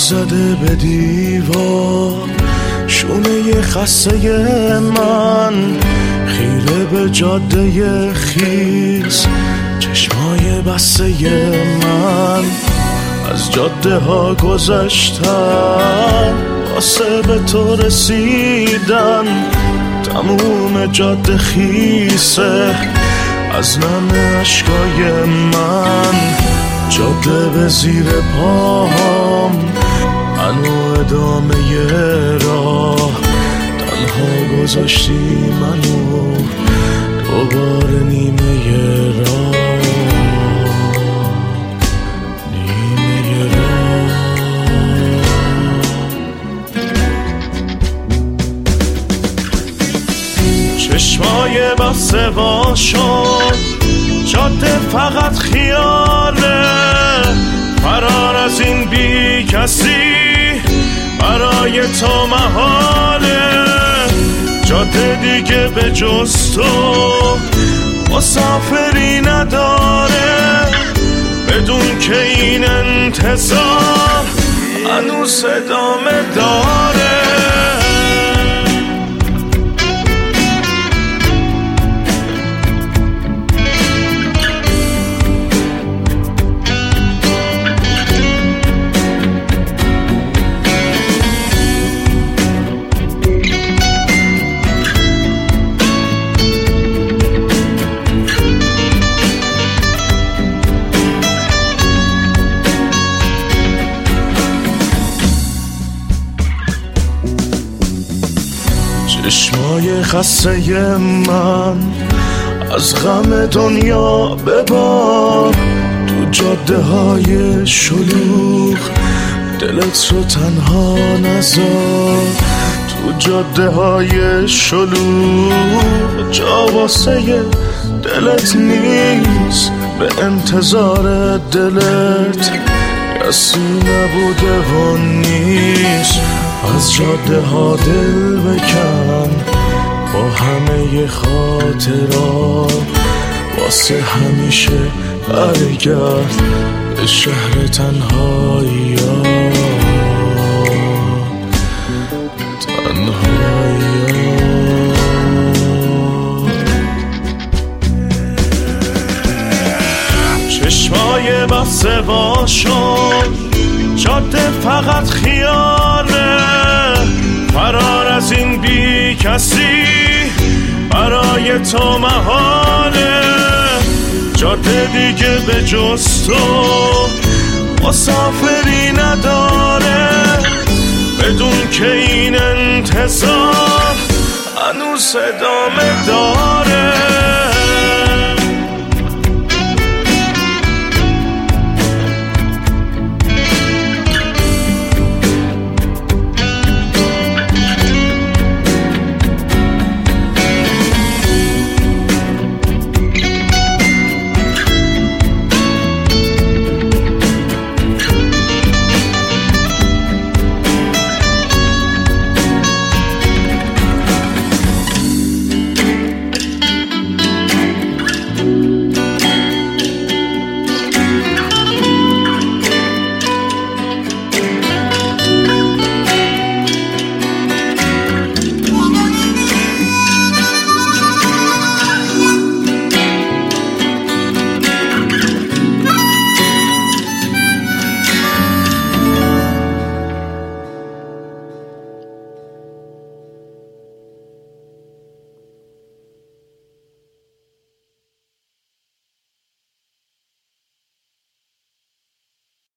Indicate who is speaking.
Speaker 1: زده به دیوار، شونه خسته من خیره به جاده خیس، چشمای بسته من از جاده ها گذشتن واسه به تو رسیدن. تموم جاده خیسه از نم اشکای من، جاده به زیر پاهم منو ادامه راه، تنها گذاشتی منو دوباره نیمه راه. چشمای بسته وا شد، جاده فقط خیاله، فرار از این بی کسی برای تو محاله. جاده دیگه به جز تو مسافری نداره، بدون که این انتظار هنوز ادامه داره. چشمای خسته من از غم دنیا ببار، تو جاده های شلوغ دلت رو تنها نذار. تو جاده های شلوغ جا واسه دلت نیست، به انتظار دلت کسی نبوده و نیست. از جاده ها دل بکن با همه خاطرات، واسه همیشه برگرد به شهر تنهایی ها. چشمای بسته وا شد، جاده فقط خیاله، فرار از این بی کسی برای تو محاله. جاده دیگه به جز تو مسافری نداره، بدون که این انتظار هنوز ادامه داره.